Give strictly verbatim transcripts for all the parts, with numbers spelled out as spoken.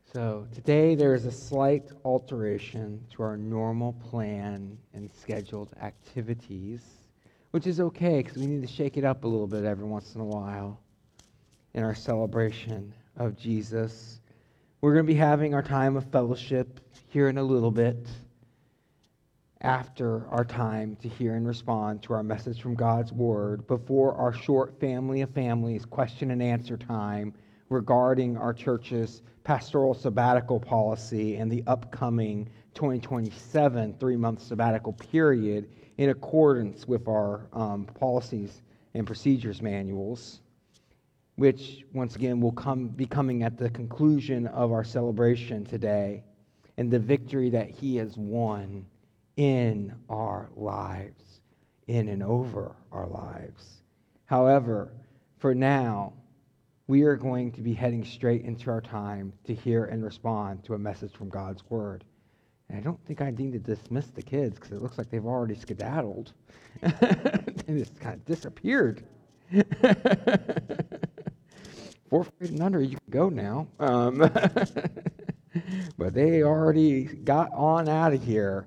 So today there is a slight alteration to our normal plan and scheduled activities, which is okay because we need to shake it up a little bit every once in a while in our celebration of Jesus. We're going to be having our time of fellowship here in a little bit after our time to hear and respond to our message from God's Word before our short Family of Families question and answer time regarding our church's pastoral sabbatical policy and the upcoming twenty twenty-seven three-month sabbatical period in accordance with our um, policies and procedures manuals, which once again will come be coming at the conclusion of our celebration today and the victory that He has won in our lives, in and over our lives. However, for now, we are going to be heading straight into our time to hear and respond to a message from God's Word. And I don't think I need to dismiss the kids because it looks like they've already skedaddled. They just kind of disappeared. Fourth grade and under, you can go now. Um, but they already got on out of here.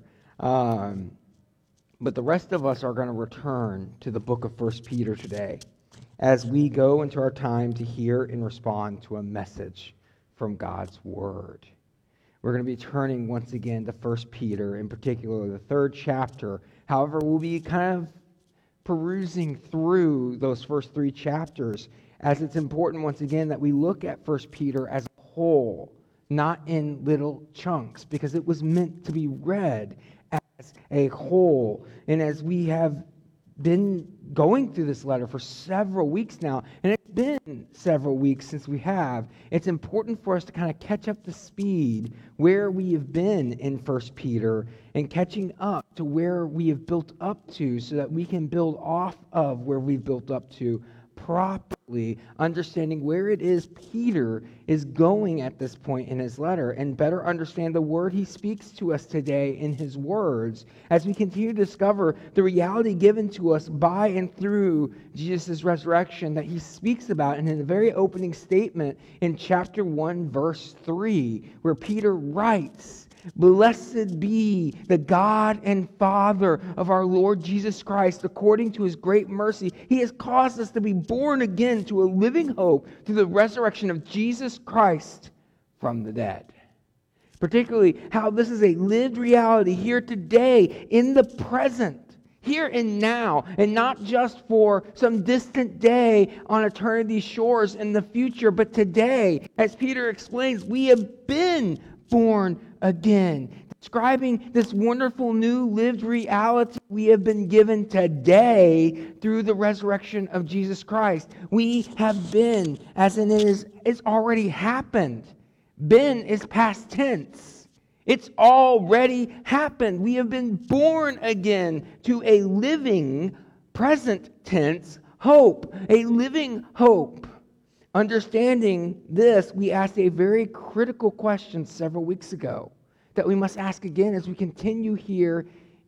Um, but the rest of us are going to return to the book of First Peter today as we go into our time to hear and respond to a message from God's Word. We're going to be turning once again to First Peter, in particular the third chapter. However, we'll be kind of perusing through those first three chapters, as it's important once again that we look at First Peter as a whole, not in little chunks, because it was meant to be read as a whole. And as we have been going through this letter for several weeks now, and it's been several weeks since we have, it's important for us to kind of catch up to speed where we have been in First Peter and catching up to where we have built up to so that we can build off of where we've built up to properly, understanding where it is Peter is going at this point in his letter and better understand the word he speaks to us today in his words as we continue to discover the reality given to us by and through Jesus' resurrection that he speaks about and in the very opening statement in chapter one, verse three, where Peter writes, "Blessed be the God and Father of our Lord Jesus Christ. According to his great mercy, he has caused us to be born again to a living hope through the resurrection of Jesus Christ from the dead." Particularly how this is a lived reality here today in the present, here and now, and not just for some distant day on eternity's shores in the future, but today. As Peter explains, we have been born again, describing this wonderful new lived reality we have been given today through the resurrection of Jesus Christ. We have been, as in it is, it's already happened. Been is past tense. It's already happened. We have been born again to a living, present tense hope, a living hope. Understanding this, we asked a very critical question several weeks ago that we must ask again as we continue here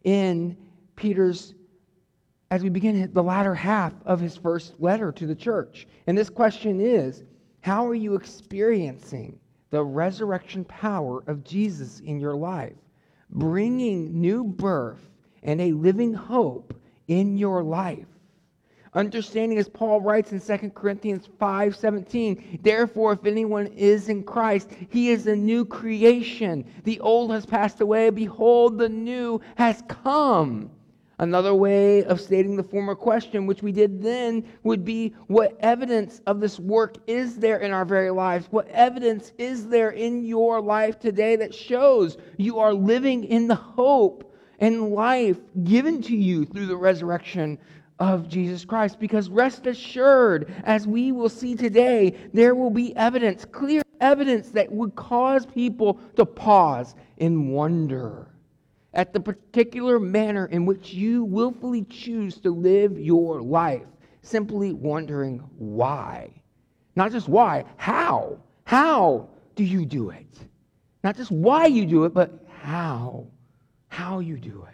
in Peter's, as we begin the latter half of his first letter to the church. And this question is, how are you experiencing the resurrection power of Jesus in your life, bringing new birth and a living hope in your life? Understanding, as Paul writes in Second Corinthians five seventeen, "Therefore, if anyone is in Christ, he is a new creation. The old has passed away. Behold, the new has come." Another way of stating the former question, which we did then, would be, what evidence of this work is there in our very lives? What evidence is there in your life today that shows you are living in the hope and life given to you through the resurrection of Jesus Christ? Because rest assured, as we will see today, there will be evidence, clear evidence that would cause people to pause in wonder at the particular manner in which you willfully choose to live your life, simply wondering why. Not just why, how? How do you do it? Not just why you do it, but how. How you do it.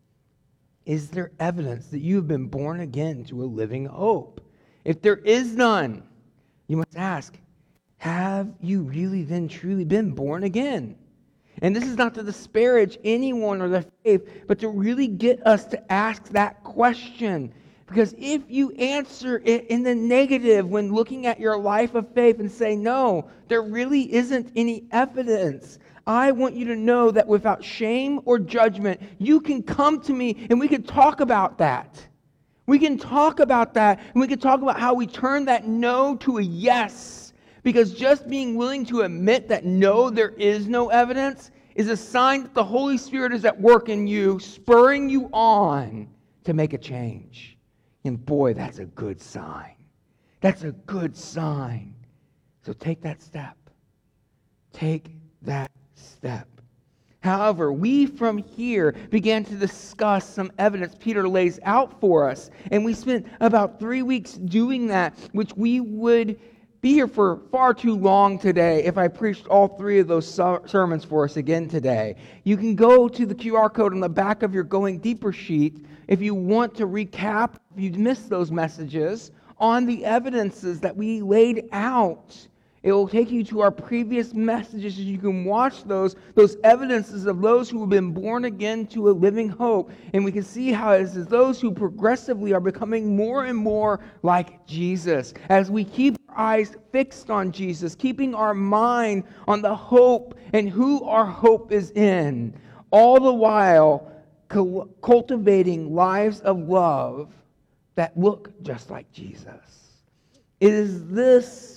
Is there evidence that you have been born again to a living hope? If there is none, you must ask, Have you really then truly been born again? And this is not to disparage anyone or their faith, but to really get us to ask that question. Because if you answer it in the negative when looking at your life of faith and say, no, there really isn't any evidence, I want you to know that without shame or judgment, you can come to me and we can talk about that. We can talk about that, and we can talk about how we turn that no to a yes. Because just being willing to admit that no, there is no evidence, is a sign that the Holy Spirit is at work in you, spurring you on to make a change. And boy, that's a good sign. That's a good sign. So take that step. Take that step. However, we from here began to discuss some evidence Peter lays out for us. And we spent about three weeks doing that, which we would be here for far too long today if I preached all three of those sermons for us again today. You can go to the Q R code on the back of your Going Deeper sheet if you want to recap, if you missed those messages, on the evidences that we laid out. It will take you to our previous messages, and you can watch those, those evidences of those who have been born again to a living hope. And we can see how it is those who progressively are becoming more and more like Jesus. As we keep our eyes fixed on Jesus, keeping our mind on the hope and who our hope is in, all the while cultivating lives of love that look just like Jesus. It is this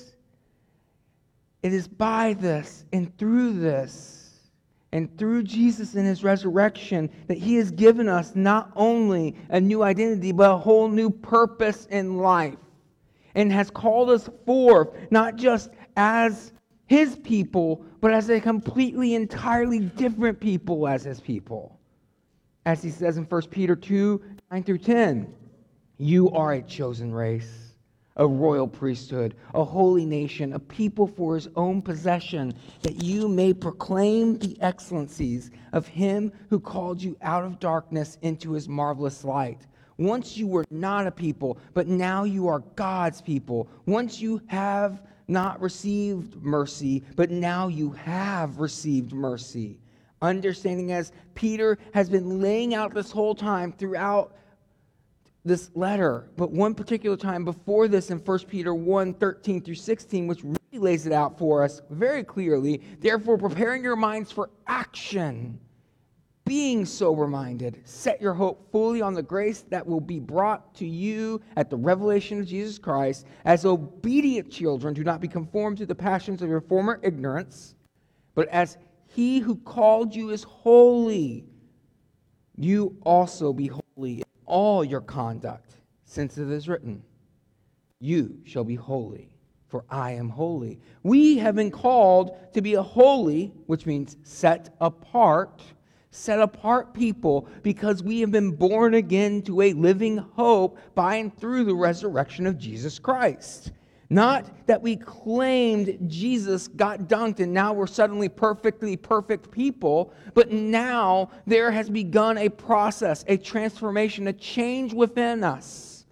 It is by this and through this and through Jesus and his resurrection that he has given us not only a new identity, but a whole new purpose in life, and has called us forth not just as his people, but as a completely, entirely different people as his people. As he says in First Peter two, nine through ten, you are a chosen race, a royal priesthood, a holy nation, a people for his own possession, that you may proclaim the excellencies of him who called you out of darkness into his marvelous light. Once you were not a people, but now you are God's people. Once you have not received mercy, but now you have received mercy. Understanding, as Peter has been laying out this whole time throughout this letter, but one particular time before this in First Peter one, thirteen through sixteen, which really lays it out for us very clearly. Therefore, preparing your minds for action, being sober-minded, set your hope fully on the grace that will be brought to you at the revelation of Jesus Christ. As obedient children, do not be conformed to the passions of your former ignorance, but as he who called you is holy, you also be holy in all your conduct, since it is written, you shall be holy, for I am holy. We have been called to be a holy, which means set apart, set apart people, because we have been born again to a living hope by and through the resurrection of Jesus Christ. Not that we claimed Jesus got dunked and now we're suddenly perfectly perfect people, but now there has begun a process, a transformation, a change within us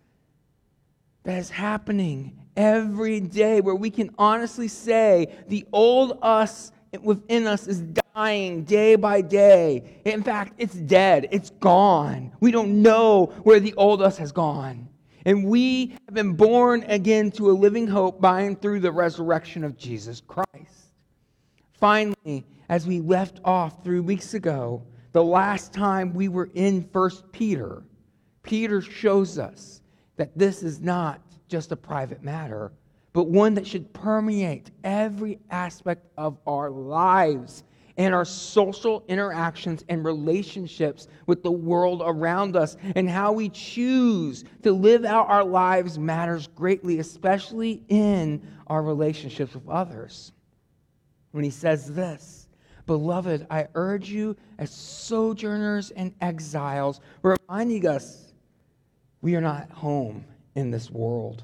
that is happening every day, where we can honestly say the old us within us is dying day by day. In fact, it's dead. It's gone. We don't know where the old us has gone. And we have been born again to a living hope by and through the resurrection of Jesus Christ. Finally, as we left off three weeks ago, the last time we were in First Peter, Peter shows us that this is not just a private matter, but one that should permeate every aspect of our lives and our social interactions and relationships with the world around us. And how we choose to live out our lives matters greatly, especially in our relationships with others. When he says this, beloved, I urge you as sojourners and exiles, reminding us we are not home in this world.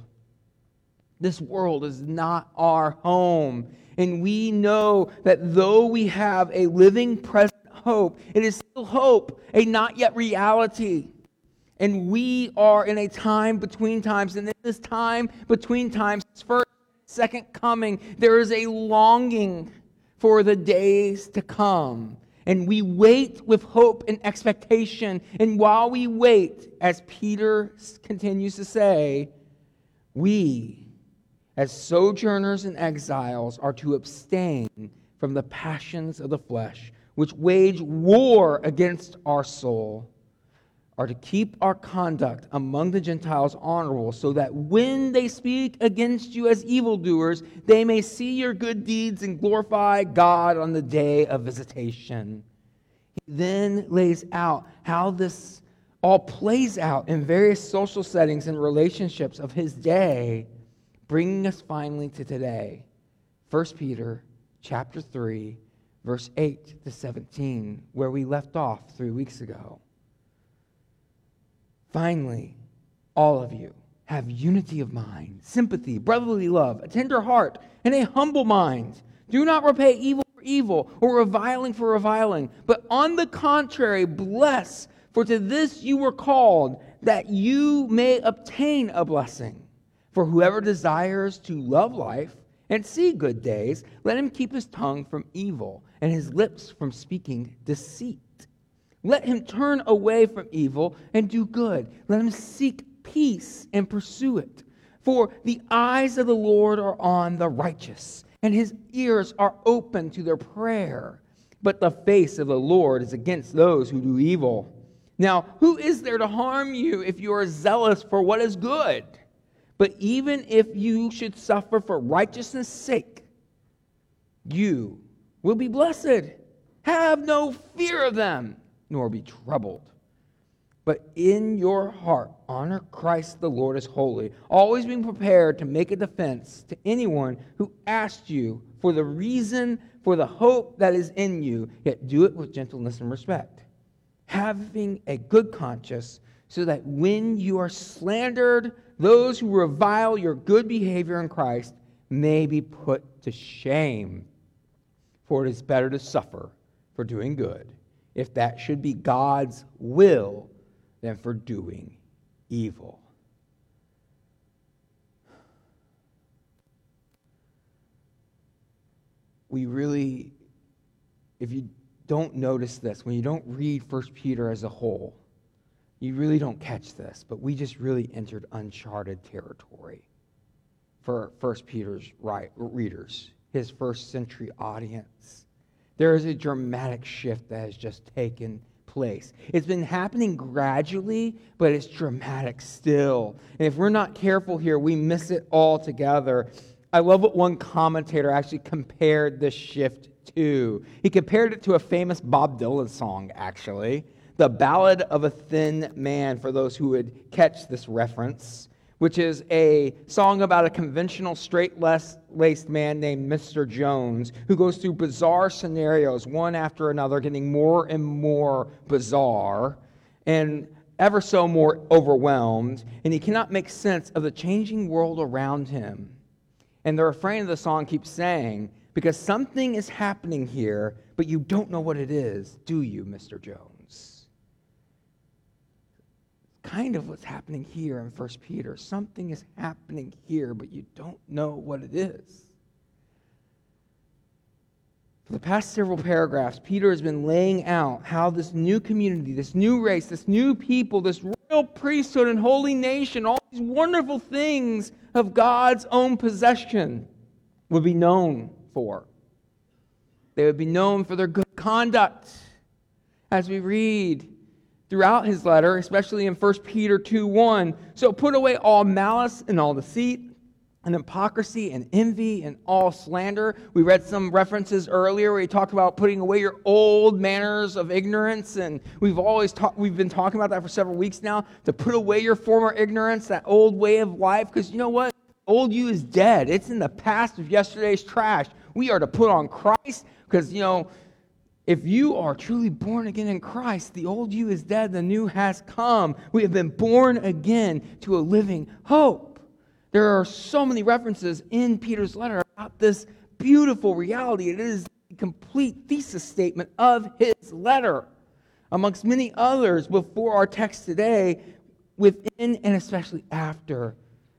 This world is not our home. And we know that though we have a living present hope, it is still hope, a not yet reality. And we are in a time between times. And in this time between times, first second coming. There is a longing for the days to come. And we wait with hope and expectation. And while we wait, as Peter continues to say, we, as sojourners and exiles, are to abstain from the passions of the flesh, which wage war against our soul, are to keep our conduct among the Gentiles honorable, so that when they speak against you as evildoers, they may see your good deeds and glorify God on the day of visitation. He then lays out how this all plays out in various social settings and relationships of his day, bringing us finally to today. First Peter chapter three, verse eight to seventeen, where we left off three weeks ago. Finally, all of you have unity of mind, sympathy, brotherly love, a tender heart, and a humble mind. Do not repay evil for evil or reviling for reviling, but on the contrary, bless, for to this you were called, that you may obtain a blessing. For whoever desires to love life and see good days, let him keep his tongue from evil and his lips from speaking deceit. Let him turn away from evil and do good. Let him seek peace and pursue it. For the eyes of the Lord are on the righteous, and his ears are open to their prayer. But the face of the Lord is against those who do evil. Now, who is there to harm you if you are zealous for what is good? But even if you should suffer for righteousness' sake, you will be blessed. Have no fear of them, nor be troubled. But in your heart, honor Christ the Lord as holy, always being prepared to make a defense to anyone who asks you for the reason for the hope that is in you, yet do it with gentleness and respect, having a good conscience, so that when you are slandered, those who revile your good behavior in Christ may be put to shame. For it is better to suffer for doing good, if that should be God's will, than for doing evil. We really, if you don't notice this, when you don't read First Peter as a whole, you really don't catch this, but we just really entered uncharted territory for First Peter's readers, his first century audience. There is a dramatic shift that has just taken place. It's been happening gradually, but it's dramatic still. And if we're not careful here, we miss it altogether. I love what one commentator actually compared this shift to. He compared it to a famous Bob Dylan song, actually. The Ballad of a Thin Man, for those who would catch this reference, which is a song about a conventional straight-laced man named Mister Jones who goes through bizarre scenarios, one after another, getting more and more bizarre and ever so more overwhelmed, and he cannot make sense of the changing world around him. And the refrain of the song keeps saying, because something is happening here, but you don't know what it is, do you, Mister Jones? Kind of what's happening here in First Peter. Something is happening here, but you don't know what it is. For the past several paragraphs, Peter has been laying out how this new community, this new race, this new people, this royal priesthood and holy nation, all these wonderful things of God's own possession would be known for. They would be known for their good conduct. As we read throughout his letter, especially in First Peter two one, so put away all malice and all deceit and hypocrisy and envy and all slander. We read some references earlier where he talked about putting away your old manners of ignorance, and we've always talked, we've been talking about that for several weeks now, to put away your former ignorance, that old way of life, because you know what? Old you is dead. It's in the past of yesterday's trash. We are to put on Christ, because, you know, if you are truly born again in Christ, the old you is dead, the new has come. We have been born again to a living hope. There are so many references in Peter's letter about this beautiful reality. It is a complete thesis statement of his letter, amongst many others before our text today, within and especially after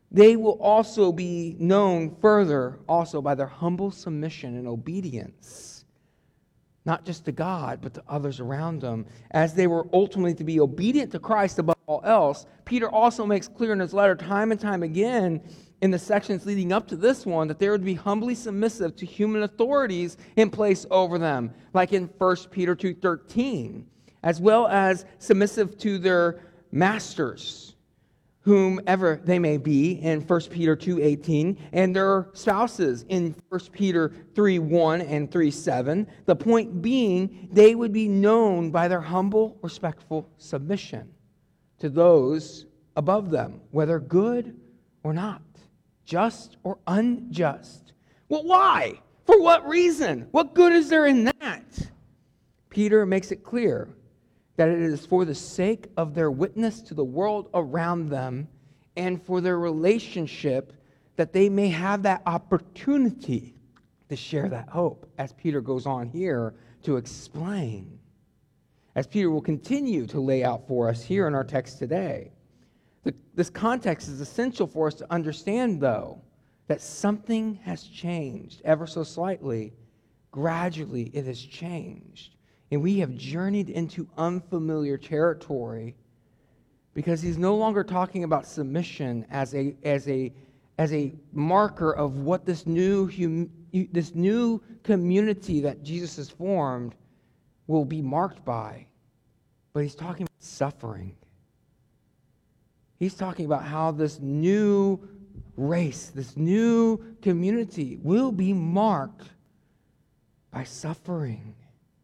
they will also be known further also by their humble submission and obedience, not just to God, but to others around them. As they were ultimately to be obedient to Christ above all else, Peter also makes clear in his letter time and time again in the sections leading up to this one that they would be humbly submissive to human authorities in place over them, like in First Peter two thirteen, as well as submissive to their masters, whomever they may be, in First Peter two eighteen, and their spouses in First Peter three one and three seven. The point being, they would be known by their humble, respectful submission to those above them, whether good or not, just or unjust. Well, why? For what reason? What good is there in that? Peter makes it clear that it is for the sake of their witness to the world around them and for their relationship that they may have that opportunity to share that hope, as Peter goes on here to explain, as Peter will continue to lay out for us here in our text today. The, this context is essential for us to understand, though, that something has changed ever so slightly. Gradually, it has changed. And we have journeyed into unfamiliar territory because he's no longer talking about submission as a as a as a marker of what this new hum, this new community that Jesus has formed will be marked by. But he's talking about suffering. He's talking about how this new race, this new community will be marked by suffering.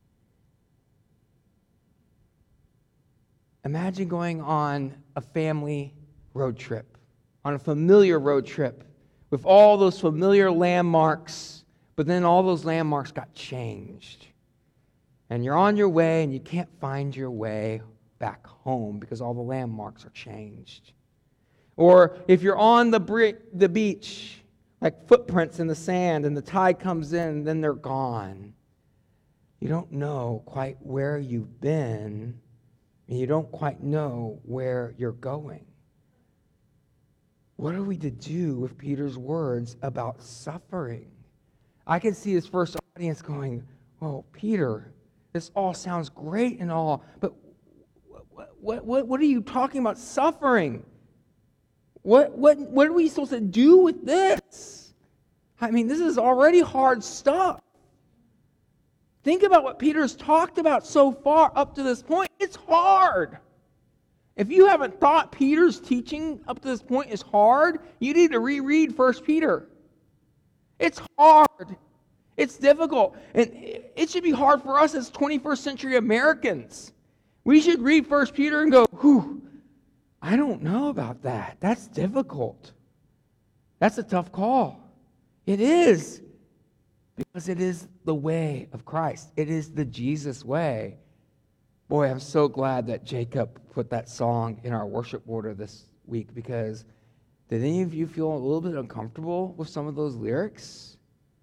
Imagine going on a family road trip, on a familiar road trip with all those familiar landmarks, but then all those landmarks got changed. And you're on your way and you can't find your way back home because all the landmarks are changed. Or if you're on the bre- the beach, like footprints in the sand, and the tide comes in and then they're gone. You don't know quite where you've been, and you don't quite know where you're going. What are we to do with Peter's words about suffering? I can see his first audience going, well, Peter, this all sounds great and all, but what, what, what are you talking about suffering? What, what, what are we supposed to do with this? I mean, this is already hard stuff. Think about what Peter's talked about so far up to this point. It's hard. If you haven't thought Peter's teaching up to this point is hard, you need to reread First Peter. It's hard. It's difficult. And it should be hard for us as twenty-first century Americans. We should read First Peter and go, whew, I don't know about that. That's difficult. That's a tough call. It is. Because it is the way of Christ. It is the Jesus way. Boy, I'm so glad that Jacob put that song in our worship order this week, because did any of you feel a little bit uncomfortable with some of those lyrics?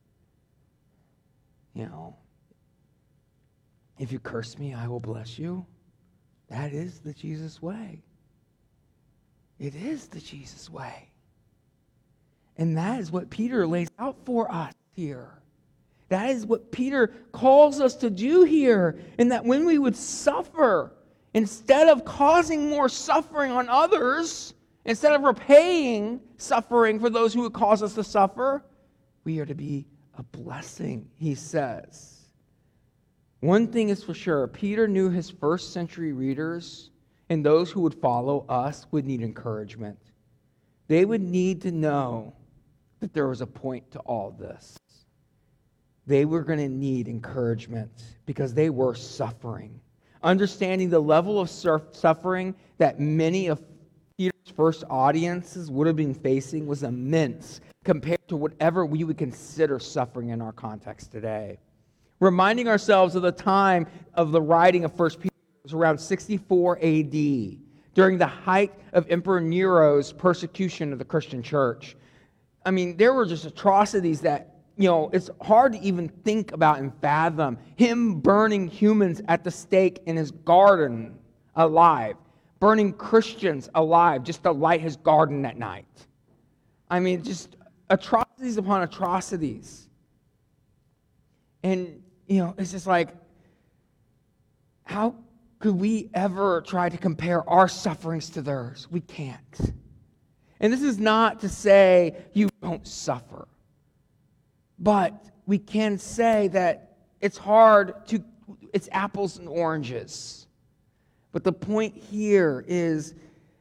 You know, if you curse me, I will bless you. That is the Jesus way. It is the Jesus way. And that is what Peter lays out for us here. That is what Peter calls us to do here. And that when we would suffer, instead of causing more suffering on others, instead of repaying suffering for those who would cause us to suffer, we are to be a blessing, he says. One thing is for sure, Peter knew his first century readers and those who would follow us would need encouragement. They would need to know that there was a point to all this. They were going to need encouragement because they were suffering. Understanding the level of suffering that many of Peter's first audiences would have been facing was immense compared to whatever we would consider suffering in our context today. Reminding ourselves of the time of the writing of First Peter was around sixty-four A D, during the height of Emperor Nero's persecution of the Christian church. I mean, there were just atrocities that, you know, it's hard to even think about and fathom. Him burning humans at the stake in his garden alive. Burning Christians alive just to light his garden at night. I mean, just atrocities upon atrocities. And, you know, it's just like, how could we ever try to compare our sufferings to theirs? We can't. And this is not to say you don't suffer. But we can say that it's hard to, it's apples and oranges. But the point here is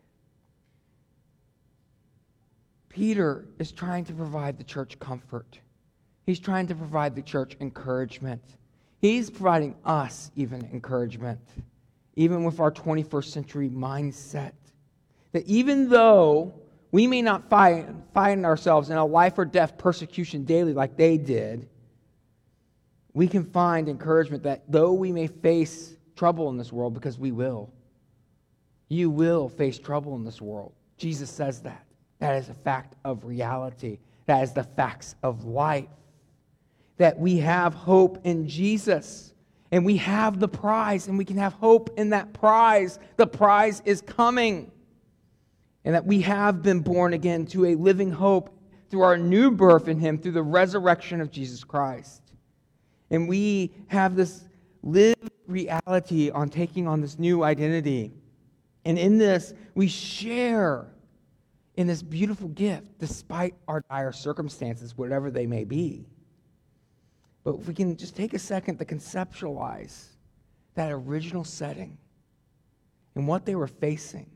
Peter is trying to provide the church comfort. He's trying to provide the church encouragement. He's providing us even encouragement, even with our twenty-first century mindset. That even though we may not find, find ourselves in a life or death persecution daily like they did, we can find encouragement that though we may face trouble in this world, because we will, you will face trouble in this world. Jesus says that. That is a fact of reality. That is the facts of life. That we have hope in Jesus. And we have the prize, and we can have hope in that prize. The prize is coming. And that we have been born again to a living hope through our new birth in Him, through the resurrection of Jesus Christ. And we have this lived reality on taking on this new identity. And in this, we share in this beautiful gift, despite our dire circumstances, whatever they may be. But if we can just take a second to conceptualize that original setting and what they were facing,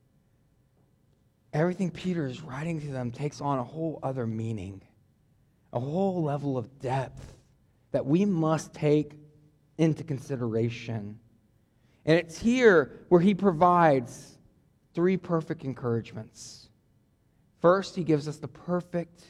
everything Peter is writing to them takes on a whole other meaning, a whole level of depth that we must take into consideration. And it's here where he provides three perfect encouragements. First, he gives us the perfect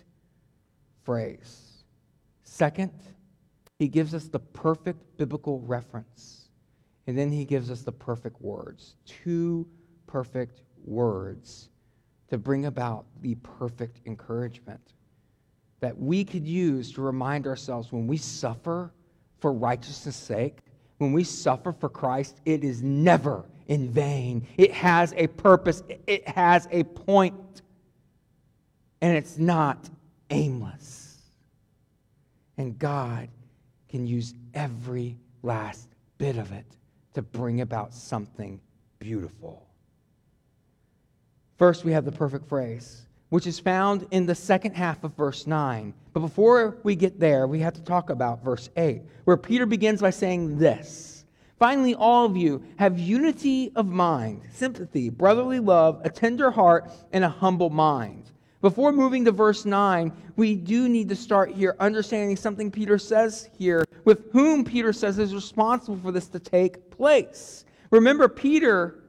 phrase. Second, he gives us the perfect biblical reference. And then he gives us the perfect words. Two perfect words to bring about the perfect encouragement that we could use to remind ourselves when we suffer for righteousness' sake, when we suffer for Christ, it is never in vain. It has a purpose. It has a point. And it's not aimless. And God can use every last bit of it to bring about something beautiful. First, we have the perfect phrase, which is found in the second half of verse nine. But before we get there, we have to talk about verse eight, where Peter begins by saying this: "Finally, all of you have unity of mind, sympathy, brotherly love, a tender heart, and a humble mind." Before moving to verse nine, we do need to start here understanding something Peter says here, with whom Peter says is responsible for this to take place. Remember, Peter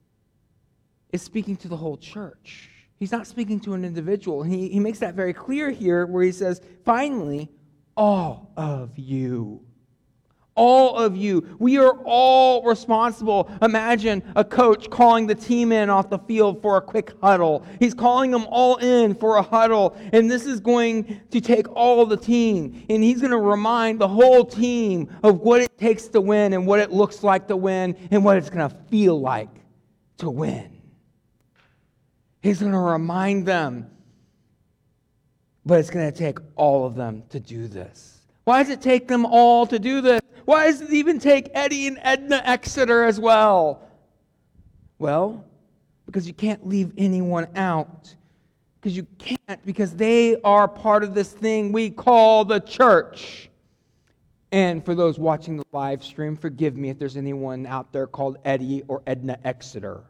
is speaking to the whole church. He's not speaking to an individual. He, he makes that very clear here where he says, finally, all of you. All of you. We are all responsible. Imagine a coach calling the team in off the field for a quick huddle. He's calling them all in for a huddle. And this is going to take all of the team. And he's going to remind the whole team of what it takes to win and what it looks like to win and what it's going to feel like to win. He's going to remind them. But it's going to take all of them to do this. Why does it take them all to do this? Why does it even take Eddie and Edna Exeter as well? Well, because you can't leave anyone out. Because you can't, because they are part of this thing we call the church. And for those watching the live stream, forgive me if there's anyone out there called Eddie or Edna Exeter.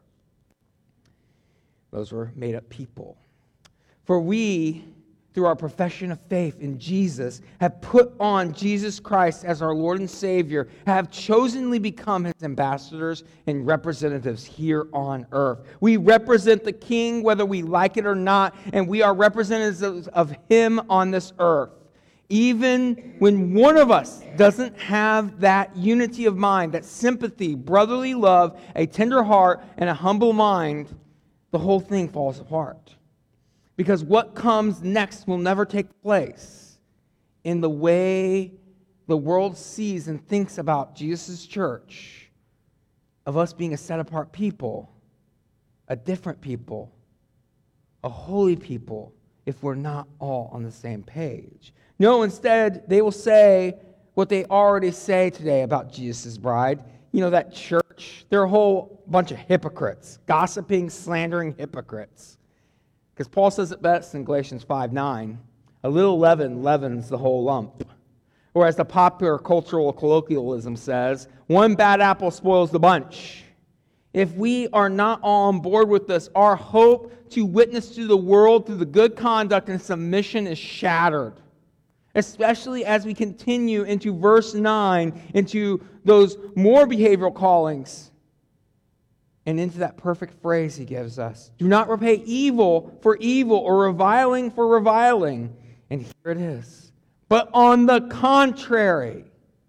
Those were made-up people. For we, through our profession of faith in Jesus, have put on Jesus Christ as our Lord and Savior, have chosenly become His ambassadors and representatives here on earth. We represent the King whether we like it or not, and we are representatives of Him on this earth. Even when one of us doesn't have that unity of mind, that sympathy, brotherly love, a tender heart, and a humble mind, the whole thing falls apart. Because what comes next will never take place in the way the world sees and thinks about Jesus' church, of us being a set-apart people, a different people, a holy people. if we're not all on the same page. No, instead, they will say what they already say today about Jesus' bride. You know, that church, they're a whole bunch of hypocrites, gossiping, slandering hypocrites. Because Paul says it best in Galatians five nine, a little leaven leavens the whole lump. Or as the popular cultural colloquialism says, one bad apple spoils the bunch. If we are not all on board with this, our hope to witness to the world through the good conduct and submission is shattered. Especially as we continue into verse nine, into those more behavioral callings, and into that perfect phrase he gives us. Do not repay evil for evil or reviling for reviling. And here it is. But on the contrary,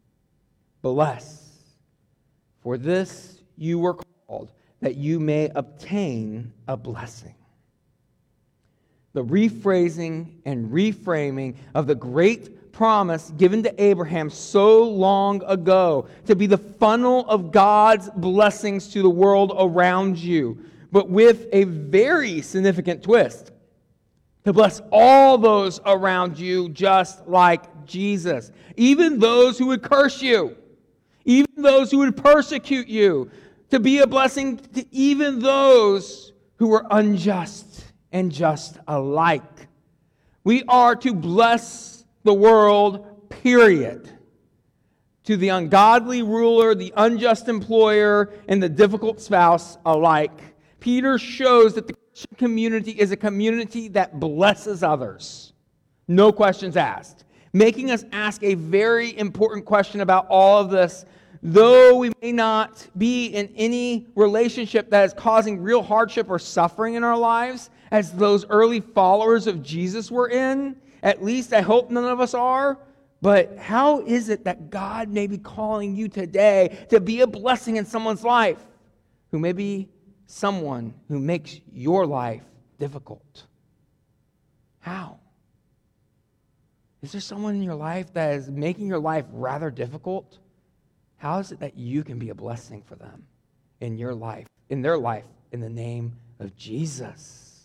bless. For this you were called, that you may obtain a blessing. The rephrasing and reframing of the great promise given to Abraham so long ago to be the funnel of God's blessings to the world around you, but with a very significant twist. To bless all those around you just like Jesus. Even those who would curse you. Even those who would persecute you. To be a blessing to even those who were unjust and just alike. We are to bless the world, period. To the ungodly ruler, the unjust employer, and the difficult spouse alike. Peter shows that the Christian community is a community that blesses others. No questions asked. Making us ask a very important question about all of this. Though we may not be in any relationship that is causing real hardship or suffering in our lives, as those early followers of Jesus were in, at least I hope none of us are, but how is it that God may be calling you today to be a blessing in someone's life who may be someone who makes your life difficult? How? Is there someone in your life that is making your life rather difficult? How is it that you can be a blessing for them in your life, in their life, in the name of Jesus?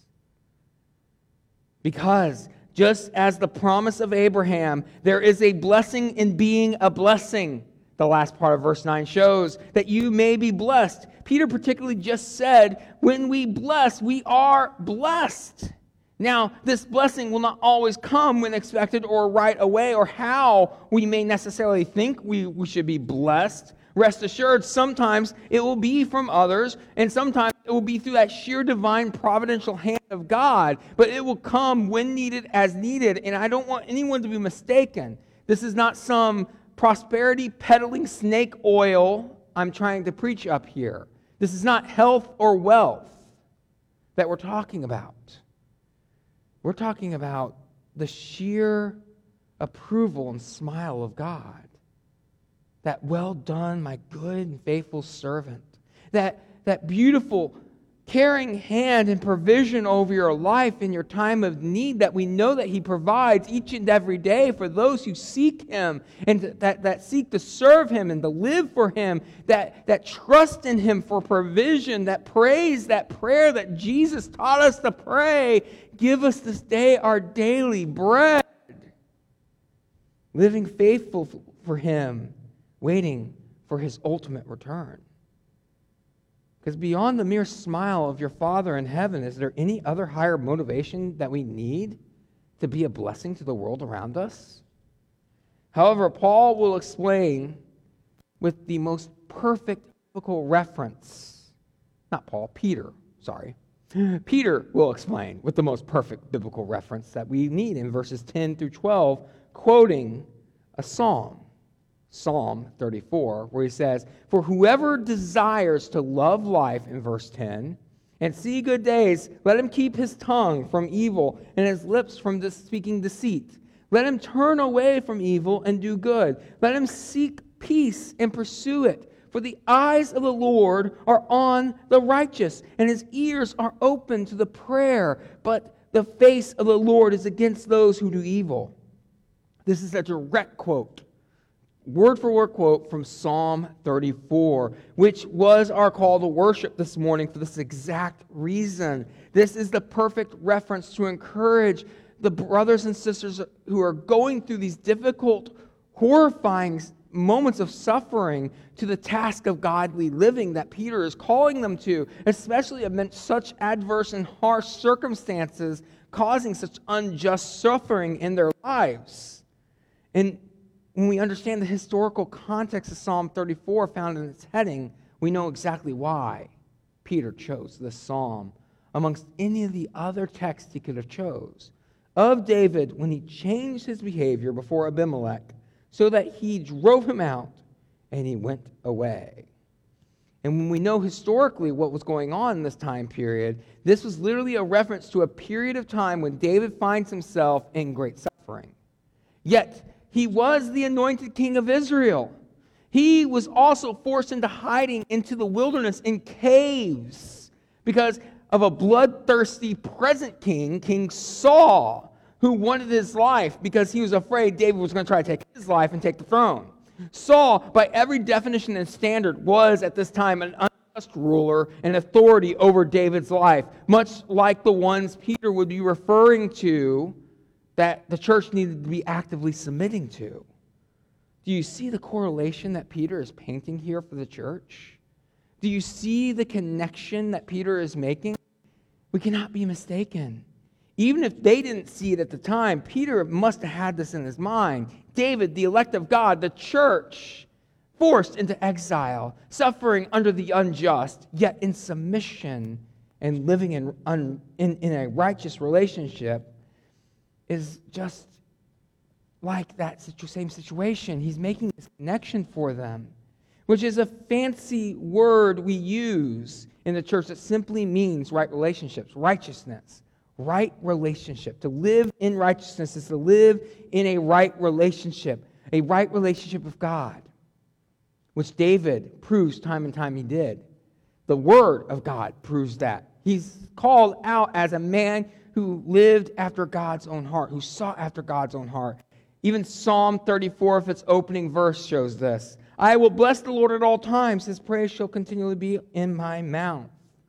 Because just as the promise of Abraham, there is a blessing in being a blessing. The last part of verse nine shows that you may be blessed. Peter particularly just said, when we bless, we are blessed. Now, this blessing will not always come when expected or right away or how we may necessarily think we, we should be blessed. Rest assured, sometimes it will be from others, and sometimes it will be through that sheer divine providential hand of God, but it will come when needed as needed, and I don't want anyone to be mistaken. This is not some prosperity peddling snake oil I'm trying to preach up here. This is not health or wealth that we're talking about. We're talking about the sheer approval and smile of God. That well done, my good and faithful servant. That, that beautiful, caring hand and provision over your life in your time of need that we know that He provides each and every day for those who seek Him and that, that seek to serve Him and to live for Him, that, that trust in Him for provision, that praise, that prayer that Jesus taught us to pray. Give us this day our daily bread. Living faithful for Him, waiting for His ultimate return. Because beyond the mere smile of your Father in heaven, is there any other higher motivation that we need to be a blessing to the world around us? However, Paul will explain with the most perfect biblical reference. Not Paul, Peter, sorry. Peter will explain with the most perfect biblical reference that we need in verses ten through twelve, quoting a psalm. Psalm thirty-four, where he says, "For whoever desires to love life," in verse ten, "and see good days, let him keep his tongue from evil and his lips from speaking deceit. Let him turn away from evil and do good. Let him seek peace and pursue it. For the eyes of the Lord are on the righteous, and His ears are open to the prayer. But the face of the Lord is against those who do evil." This is a direct quote, word-for-word quote from Psalm thirty-four, which was our call to worship this morning for this exact reason. This is the perfect reference to encourage the brothers and sisters who are going through these difficult, horrifying moments of suffering to the task of godly living that Peter is calling them to, especially amidst such adverse and harsh circumstances causing such unjust suffering in their lives. And when we understand the historical context of Psalm thirty-four found in its heading, we know exactly why Peter chose this psalm amongst any of the other texts he could have chose. Of David, when he changed his behavior before Abimelech, so that he drove him out and he went away. And when we know historically what was going on in this time period, this was literally a reference to a period of time when David finds himself in great suffering. Yet, he was the anointed king of Israel. He was also forced into hiding into the wilderness in caves because of a bloodthirsty present king, King Saul, who wanted his life because he was afraid David was going to try to take his life and take the throne. Saul, by every definition and standard, was at this time an unjust ruler and authority over David's life, much like the ones Peter would be referring to that the church needed to be actively submitting to. Do you see the correlation that Peter is painting here for the church? Do you see the connection that Peter is making? We cannot be mistaken. Even if they didn't see it at the time, Peter must have had this in his mind. David, the elect of God, the church, forced into exile, suffering under the unjust, yet in submission and living in, un, in, in a righteous relationship, is just like that situ- same situation. He's making this connection for them, which is a fancy word we use in the church that simply means right relationships, righteousness. Right relationship. To live in righteousness is to live in a right relationship, a right relationship with God, which David proves time and time he did. The Word of God proves that. He's called out as a man who lived after God's own heart, who sought after God's own heart. Even Psalm thirty-four, of its opening verse, shows this. I will bless the Lord at all times. His praise shall continually be in my mouth.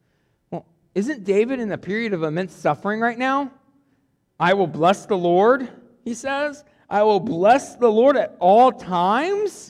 Isn't David in a period of immense suffering right now? I will bless the Lord, he says. I will bless the Lord at all times.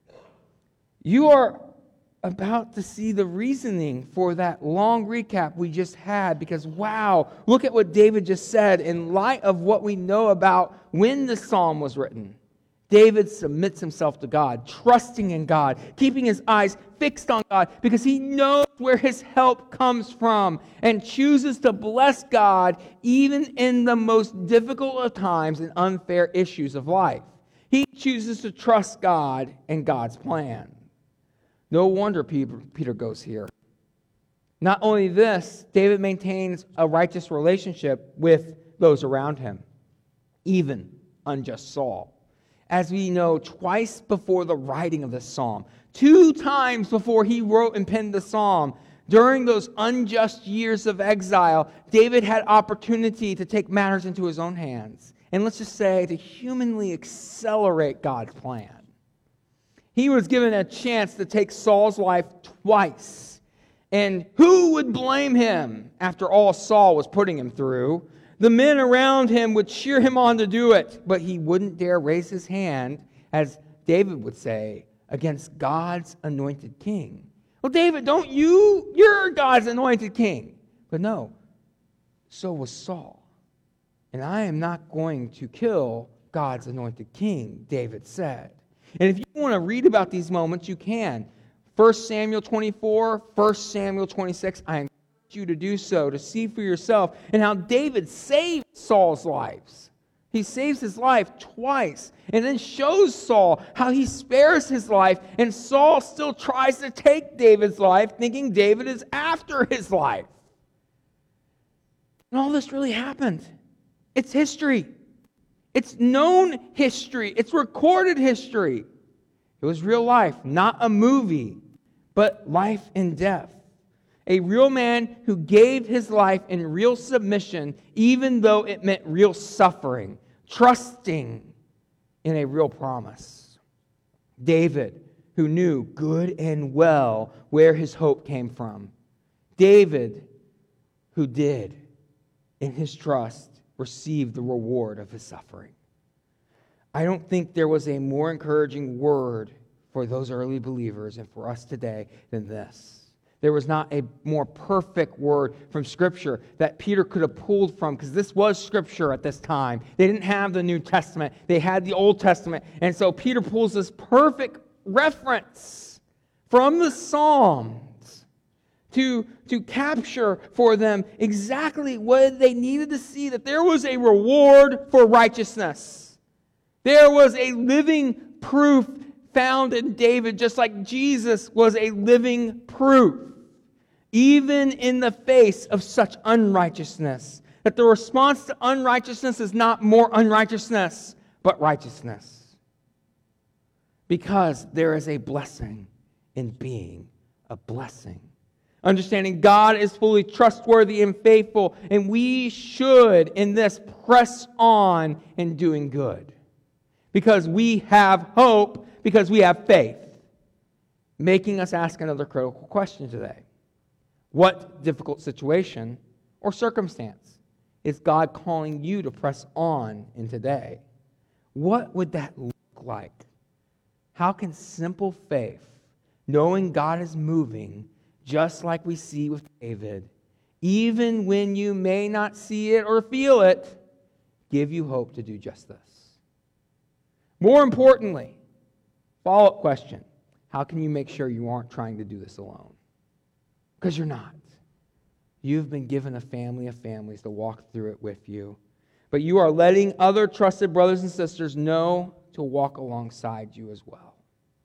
You are about to see the reasoning for that long recap we just had, because wow, look at what David just said in light of what we know about when the psalm was written. David submits himself to God, trusting in God, keeping his eyes fixed on God because he knows where his help comes from and chooses to bless God even in the most difficult of times and unfair issues of life. He chooses to trust God and God's plan. No wonder Peter goes here. Not only this, David maintains a righteous relationship with those around him, even unjust Saul. As we know, twice before the writing of this psalm, two times before he wrote and penned the psalm, during those unjust years of exile, David had opportunity to take matters into his own hands. And let's just say to humanly accelerate God's plan. He was given a chance to take Saul's life twice. And who would blame him after all Saul was putting him through? The men around him would cheer him on to do it, but he wouldn't dare raise his hand, as David would say, against God's anointed king. Well, David, don't you? You're God's anointed king. But no, so was Saul. And I am not going to kill God's anointed king, David said. And if you want to read about these moments, you can. First Samuel twenty-four, First Samuel twenty-six, I encourage you to do so, to see for yourself, and how David saved Saul's lives. He saves his life twice, and then shows Saul how he spares his life, and Saul still tries to take David's life, thinking David is after his life. And all this really happened. It's history. It's known history. It's recorded history. It was real life, not a movie, but life and death. A real man who gave his life in real submission, even though it meant real suffering, trusting in a real promise. David, who knew good and well where his hope came from. David, who did in his trust receive the reward of his suffering. I don't think there was a more encouraging word for those early believers and for us today than this. There was not a more perfect word from Scripture that Peter could have pulled from, because this was Scripture at this time. They didn't have the New Testament. They had the Old Testament. And so Peter pulls this perfect reference from the Psalms to, to capture for them exactly what they needed to see, that there was a reward for righteousness. There was a living proof found in David, just like Jesus was a living proof, even in the face of such unrighteousness, that the response to unrighteousness is not more unrighteousness, but righteousness. Because there is a blessing in being a blessing. Understanding God is fully trustworthy and faithful, and we should, in this, press on in doing good. Because we have hope, because we have faith. Making us ask another critical question today. What difficult situation or circumstance is God calling you to press on in today? What would that look like? How can simple faith, knowing God is moving, just like we see with David, even when you may not see it or feel it, give you hope to do just this? More importantly, follow-up question, how can you make sure you aren't trying to do this alone? Because you're not. You've been given a family of families to walk through it with you. But you are letting other trusted brothers and sisters know to walk alongside you as well.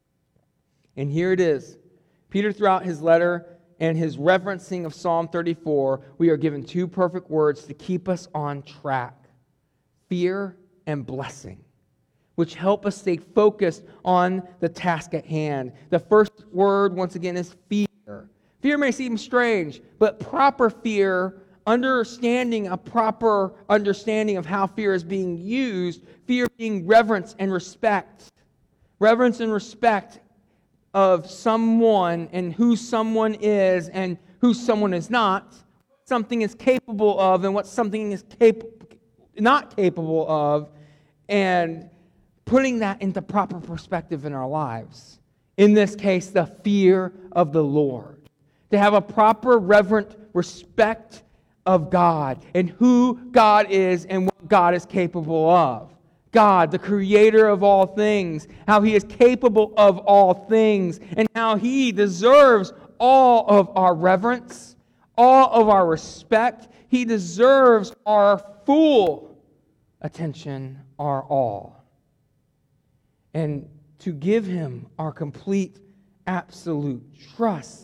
And here it is. Peter, throughout his letter and his referencing of Psalm thirty-four, we are given two perfect words to keep us on track. Fear and blessing, which help us stay focused on the task at hand. The first word, once again, is fear. Fear may seem strange, but proper fear, understanding a proper understanding of how fear is being used, fear being reverence and respect. Reverence and respect of someone and who someone is and who someone is not, what something is capable of and what something is cap- not capable of, and putting that into proper perspective in our lives. In this case, the fear of the Lord. To have a proper reverent respect of God and who God is and what God is capable of. God, the creator of all things, how He is capable of all things, and how He deserves all of our reverence, all of our respect. He deserves our full attention, our all. And to give Him our complete, absolute trust.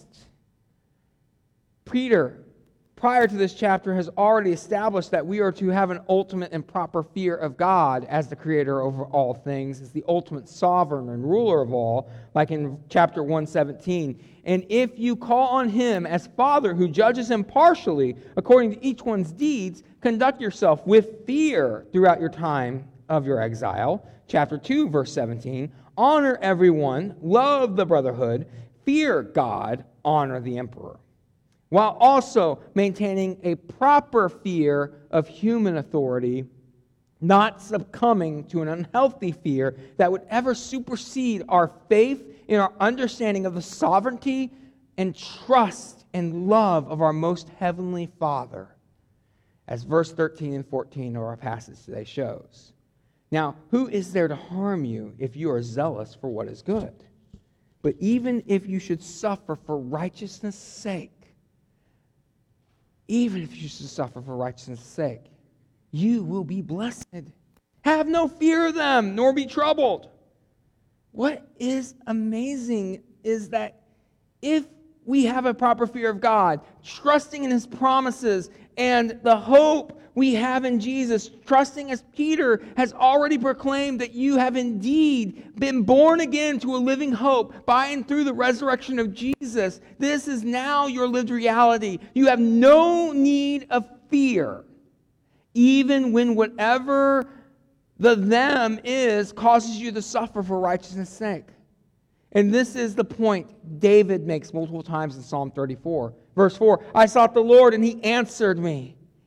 Peter, prior to this chapter, has already established that we are to have an ultimate and proper fear of God as the creator over all things, as the ultimate sovereign and ruler of all, like in chapter one seventeen. And if you call on Him as Father who judges impartially according to each one's deeds, conduct yourself with fear throughout your time of your exile. Chapter two, verse seventeen. Honor everyone, love the brotherhood, fear God, honor the emperor, while also maintaining a proper fear of human authority, not succumbing to an unhealthy fear that would ever supersede our faith in our understanding of the sovereignty and trust and love of our most heavenly Father, as verse thirteen and fourteen of our passage today shows. Now, who is there to harm you if you are zealous for what is good? But even if you should suffer for righteousness' sake, even if you should suffer for righteousness' sake, you will be blessed. Have no fear of them, nor be troubled. What is amazing is that if we have a proper fear of God, trusting in His promises and the hope we have in Jesus, trusting as Peter has already proclaimed that you have indeed been born again to a living hope by and through the resurrection of Jesus. This is now your lived reality. You have no need of fear, even when whatever the them is causes you to suffer for righteousness' sake. And this is the point David makes multiple times in Psalm thirty-four. Verse four, I sought the Lord and He answered me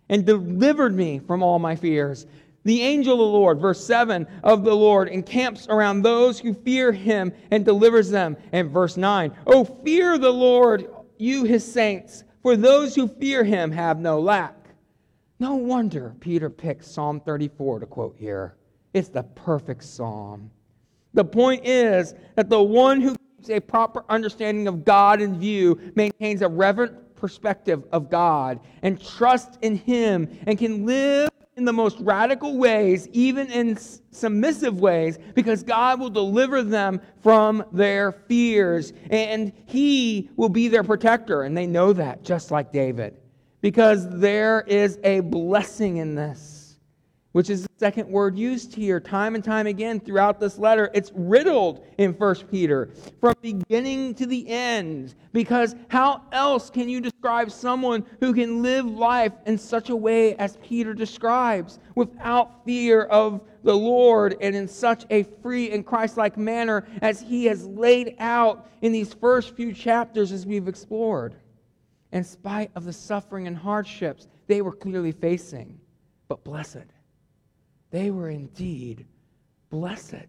and delivered me from all my fears. The angel of the Lord, verse seven, of the Lord encamps around those who fear him and delivers them. And verse nine, oh, fear the Lord, you his saints, for those who fear him have no lack. No wonder Peter picked Psalm thirty-four to quote here. It's the perfect psalm. The point is that the one who keeps a proper understanding of God in view maintains a reverent perspective of God and trusts in him and can live in the most radical ways, even in submissive ways, because God will deliver them from their fears and he will be their protector. And they know that, just like David, because there is a blessing in this, which is the second word used here time and time again throughout this letter. It's riddled in First Peter from beginning to the end, because how else can you describe someone who can live life in such a way as Peter describes, without fear of the Lord and in such a free and Christ-like manner as he has laid out in these first few chapters as we've explored? In spite of the suffering and hardships they were clearly facing, but blessed. They were indeed blessed.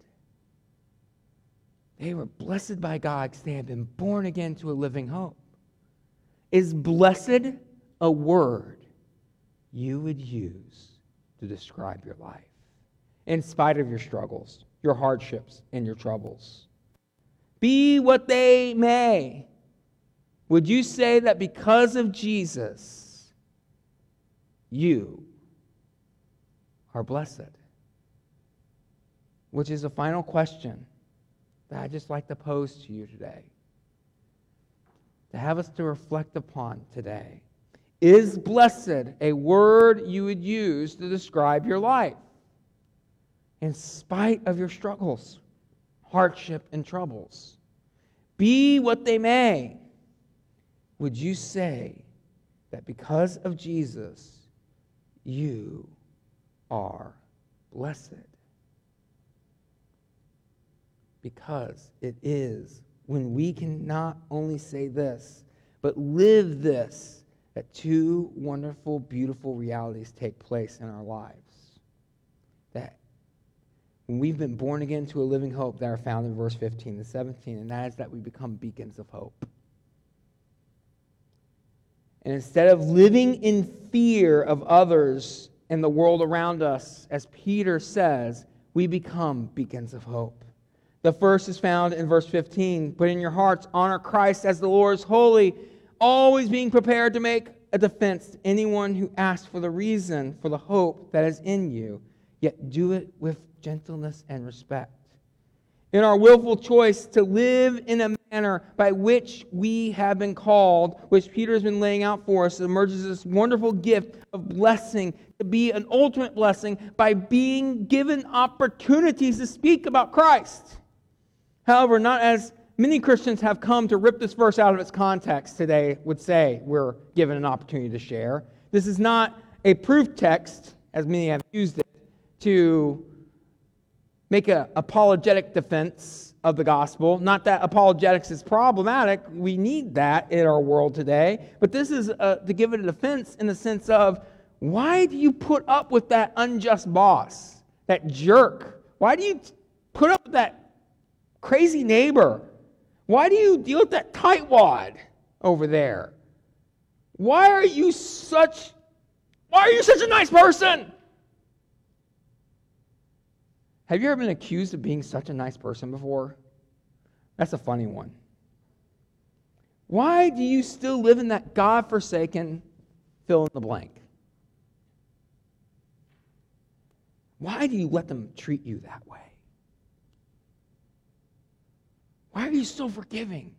They were blessed by God because they had been born again to a living hope. Is blessed a word you would use to describe your life, in spite of your struggles, your hardships, and your troubles? Be what they may, would you say that because of Jesus, you are blessed? Which is a final question that I'd just like to pose to you today, to have us to reflect upon today. Is blessed a word you would use to describe your life, in spite of your struggles, hardship, and troubles? Be what they may, would you say that because of Jesus, you are blessed? Because it is when we can not only say this, but live this, that two wonderful, beautiful realities take place in our lives. That when we've been born again to a living hope that are found in verse fifteen and seventeen, and that is that we become beacons of hope. And instead of living in fear of others and the world around us, as Peter says, we become beacons of hope. The first is found in verse fifteen. But in your hearts, honor Christ as the Lord is holy, always being prepared to make a defense to anyone who asks for the reason for the hope that is in you, yet do it with gentleness and respect. In our willful choice to live in a manner by which we have been called, which Peter has been laying out for us, emerges this wonderful gift of blessing, to be an ultimate blessing by being given opportunities to speak about Christ. However, not as many Christians have come to rip this verse out of its context today would say we're given an opportunity to share. This is not a proof text, as many have used it, to make an apologetic defense of the gospel. Not that apologetics is problematic. We need that in our world today. But this is uh, to give it a defense in the sense of, why do you put up with that unjust boss, that jerk? Why do you put up with that crazy neighbor? Why do you deal with that tightwad over there? Why are you such, why are you such a nice person? Have you ever been accused of being such a nice person before? That's a funny one. Why do you still live in that God-forsaken fill in the blank? Why do you let them treat you that way? Why are you so forgiving?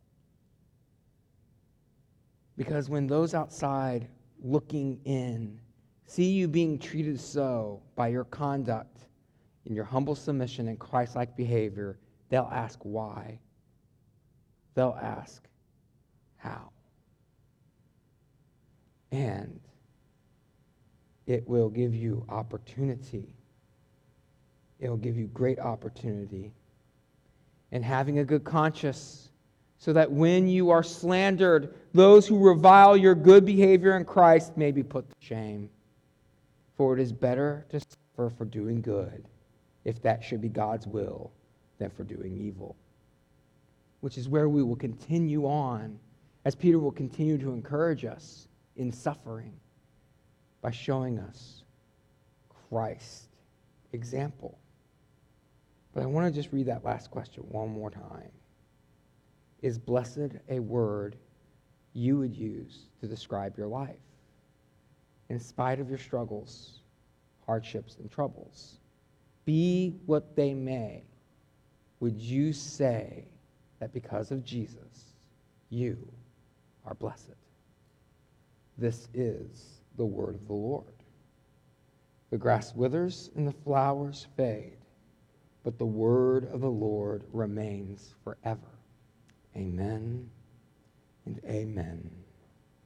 Because when those outside looking in see you being treated so by your conduct, in your humble submission and Christ-like behavior, they'll ask why. They'll ask how. And it will give you opportunity. It will give you great opportunity. And having a good conscience so that when you are slandered, those who revile your good behavior in Christ may be put to shame. For it is better to suffer for doing good, if that should be God's will, than for doing evil. Which is where we will continue on, as Peter will continue to encourage us in suffering by showing us Christ's example. But I want to just read that last question one more time. Is blessed a word you would use to describe your life? In spite of your struggles, hardships, and troubles, be what they may, would you say that because of Jesus, you are blessed? This is the word of the Lord. The grass withers and the flowers fade, but the word of the Lord remains forever. Amen and amen.